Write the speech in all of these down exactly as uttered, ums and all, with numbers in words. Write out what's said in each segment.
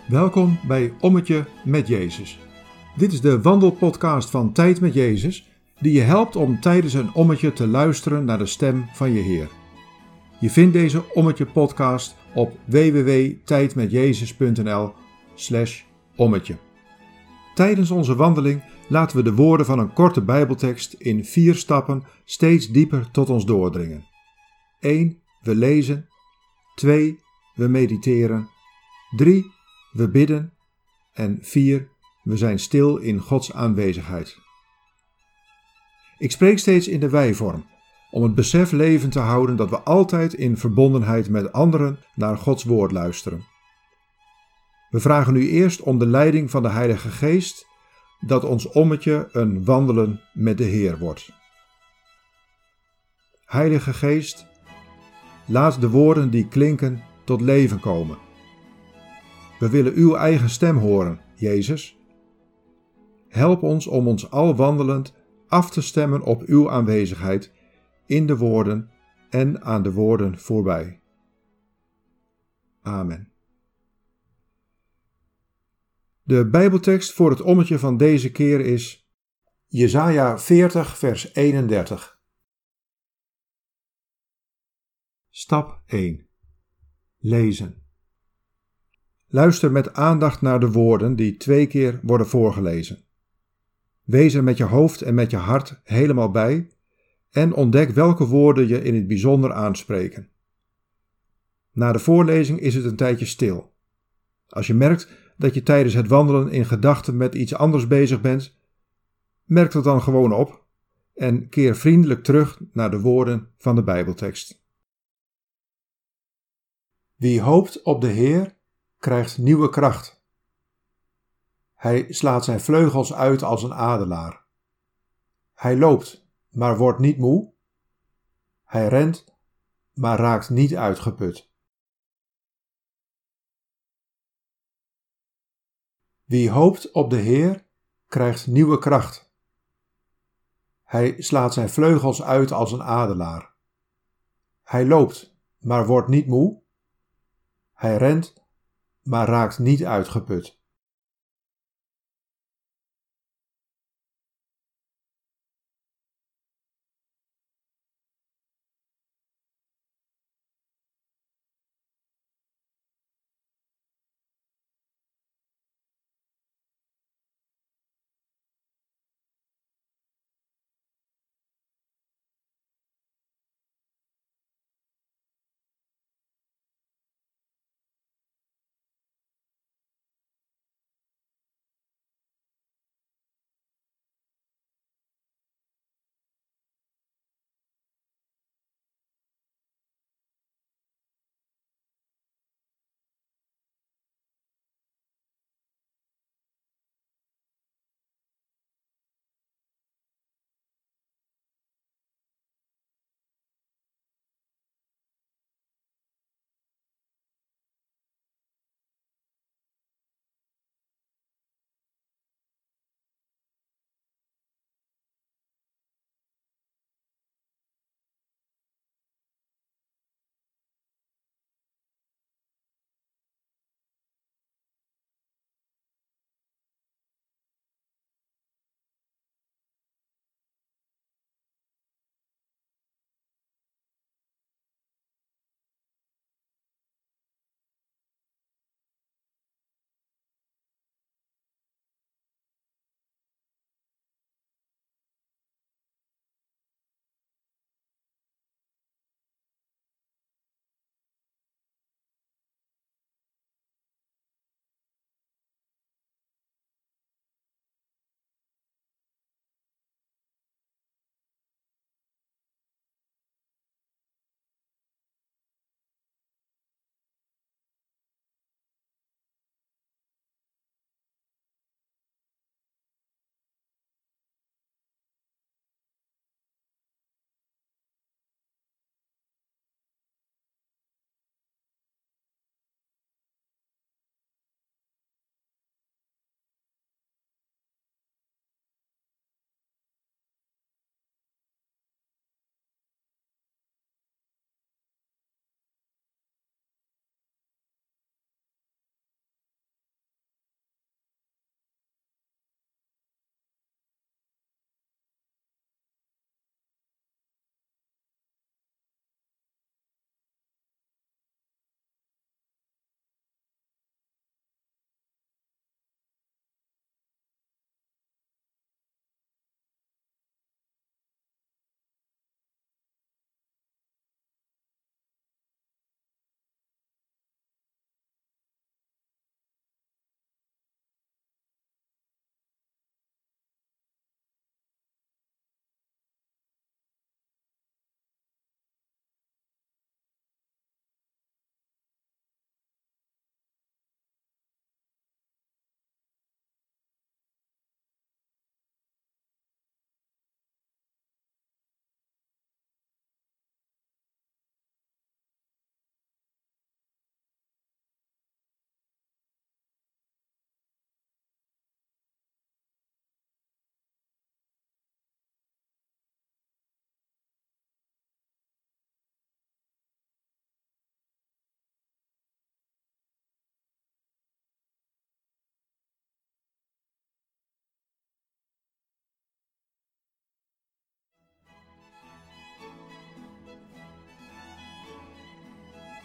Welkom bij Ommetje met Jezus. Dit is de wandelpodcast van Tijd met Jezus, die je helpt om tijdens een ommetje te luisteren naar de stem van je Heer. Je vindt deze Ommetje podcast op w w w punt tijdmetjezus punt n l slash ommetje. Tijdens onze wandeling laten we de woorden van een korte Bijbeltekst in vier stappen steeds dieper tot ons doordringen. één. We lezen. twee. We mediteren. drie. We bidden. En vier. We zijn stil in Gods aanwezigheid. Ik spreek steeds in de wij-vorm, om het besef levend te houden dat we altijd in verbondenheid met anderen naar Gods woord luisteren. We vragen nu eerst om de leiding van de Heilige Geest, dat ons ommetje een wandelen met de Heer wordt. Heilige Geest, laat de woorden die klinken tot leven komen. We willen uw eigen stem horen, Jezus. Help ons om ons al wandelend af te stemmen op uw aanwezigheid in de woorden en aan de woorden voorbij. Amen. De Bijbeltekst voor het ommetje van deze keer is Jesaja veertig vers eenendertig. Stap één. Lezen. Luister met aandacht naar de woorden die twee keer worden voorgelezen. Wees er met je hoofd en met je hart helemaal bij en ontdek welke woorden je in het bijzonder aanspreken. Na de voorlezing is het een tijdje stil. Als je merkt dat je tijdens het wandelen in gedachten met iets anders bezig bent, merk dat dan gewoon op en keer vriendelijk terug naar de woorden van de Bijbeltekst. Wie hoopt op de Heer, krijgt nieuwe kracht. Hij slaat zijn vleugels uit als een adelaar. Hij loopt, maar wordt niet moe. Hij rent, maar raakt niet uitgeput. Wie hoopt op de Heer, krijgt nieuwe kracht. Hij slaat zijn vleugels uit als een adelaar. Hij loopt, maar wordt niet moe. Hij rent, maar raakt niet uitgeput.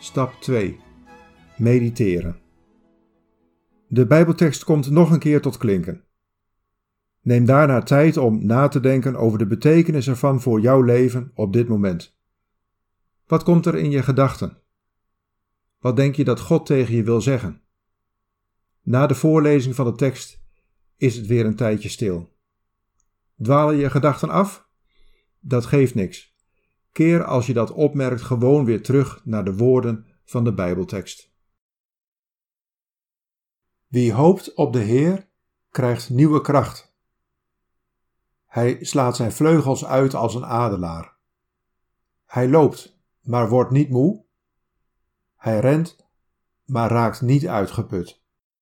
Stap twee. Mediteren. De Bijbeltekst komt nog een keer tot klinken. Neem daarna tijd om na te denken over de betekenis ervan voor jouw leven op dit moment. Wat komt er in je gedachten? Wat denk je dat God tegen je wil zeggen? Na de voorlezing van de tekst is het weer een tijdje stil. Dwalen je gedachten af? Dat geeft niks. Keer als je dat opmerkt gewoon weer terug naar de woorden van de Bijbeltekst. Wie hoopt op de Heer, krijgt nieuwe kracht. Hij slaat zijn vleugels uit als een adelaar. Hij loopt, maar wordt niet moe. Hij rent, maar raakt niet uitgeput.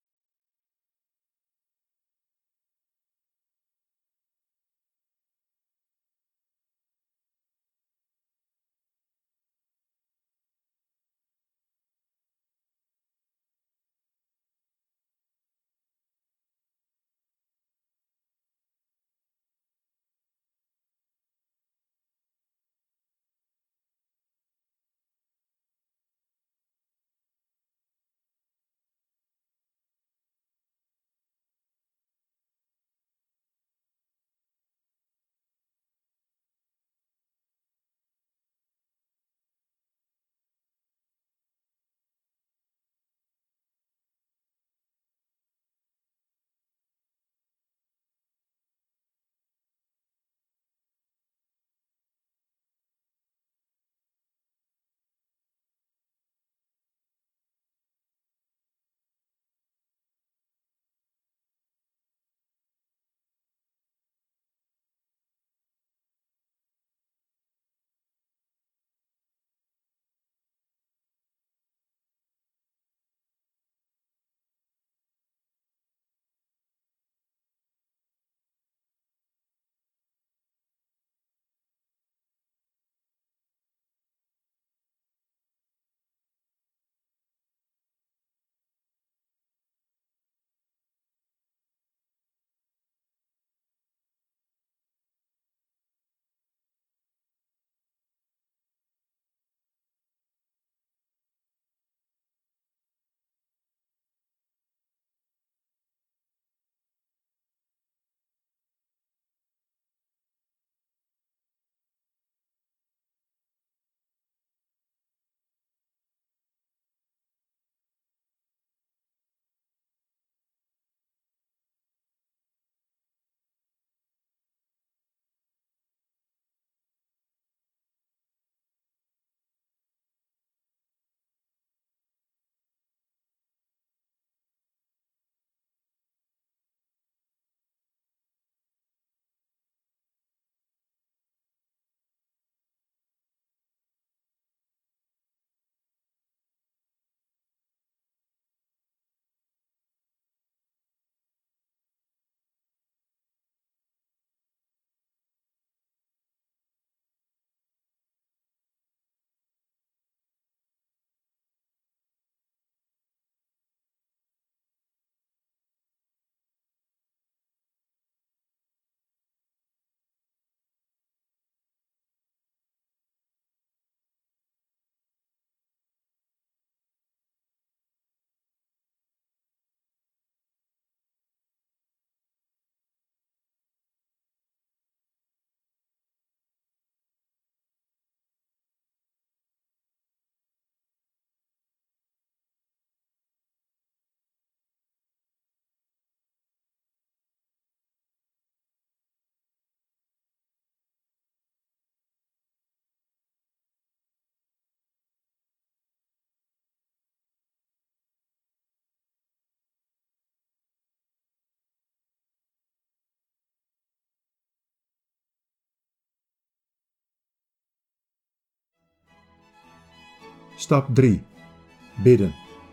Stap drie. Bidden.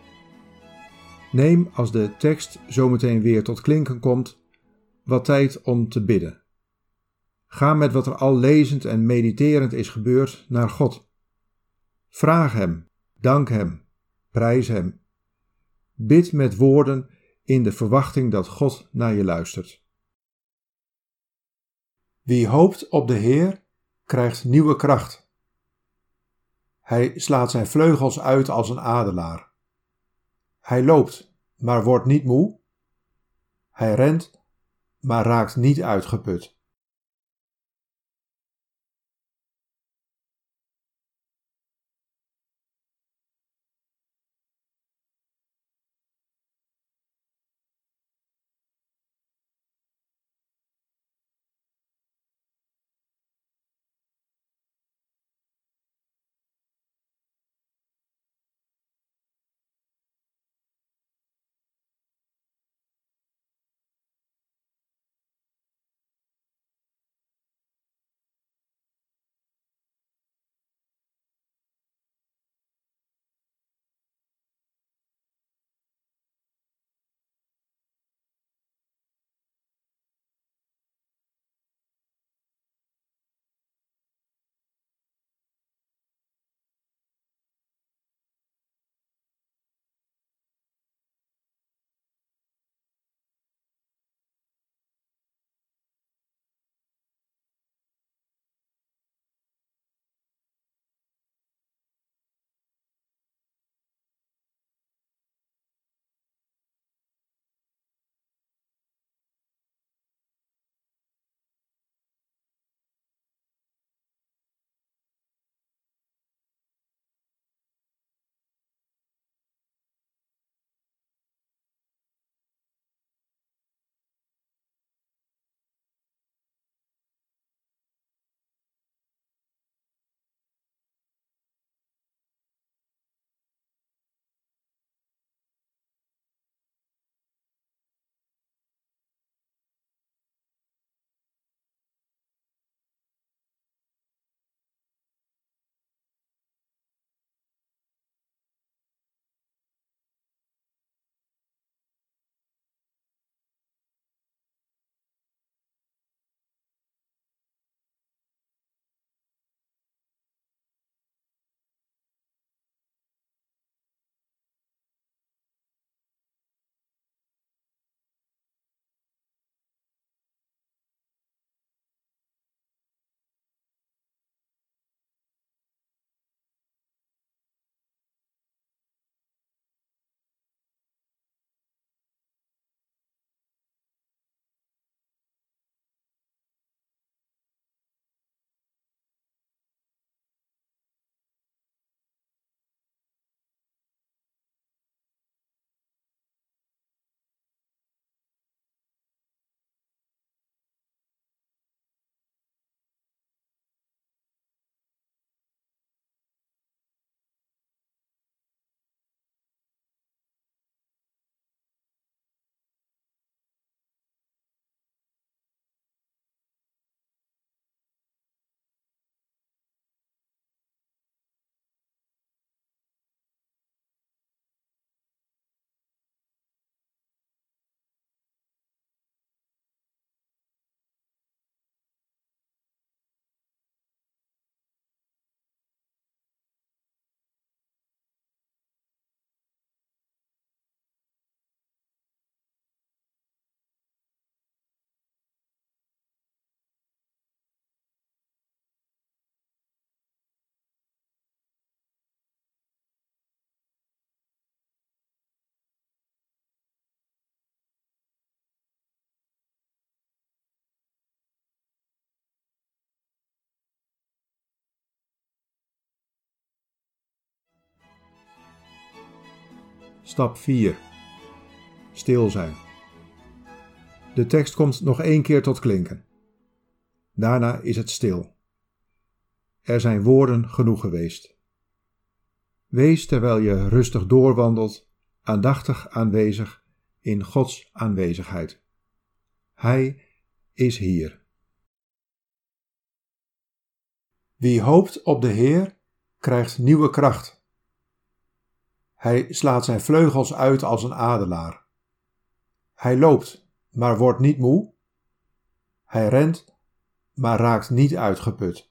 Neem, als de tekst zometeen weer tot klinken komt, wat tijd om te bidden. Ga met wat er al lezend en mediterend is gebeurd naar God. Vraag Hem, dank Hem, prijs Hem. Bid met woorden in de verwachting dat God naar je luistert. Wie hoopt op de Heer, krijgt nieuwe kracht. Hij slaat zijn vleugels uit als een adelaar. Hij loopt, maar wordt niet moe. Hij rent, maar raakt niet uitgeput. Stap vier. Stil zijn. De tekst komt nog één keer tot klinken. Daarna is het stil. Er zijn woorden genoeg geweest. Wees terwijl je rustig doorwandelt, aandachtig aanwezig in Gods aanwezigheid. Hij is hier. Wie hoopt op de Heer, krijgt nieuwe kracht. Hij slaat zijn vleugels uit als een adelaar. Hij loopt, maar wordt niet moe. Hij rent, maar raakt niet uitgeput.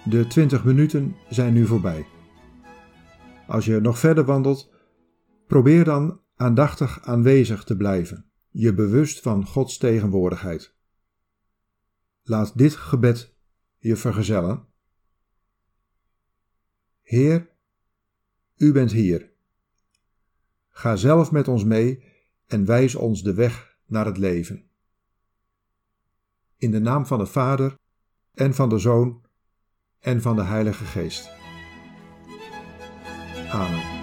De twintig minuten zijn nu voorbij. Als je nog verder wandelt, probeer dan aandachtig aanwezig te blijven, je bewust van Gods tegenwoordigheid. Laat dit gebed je vergezellen. Heer, U bent hier. Ga zelf met ons mee en wijs ons de weg naar het leven. In de naam van de Vader en van de Zoon en van de Heilige Geest. Amen.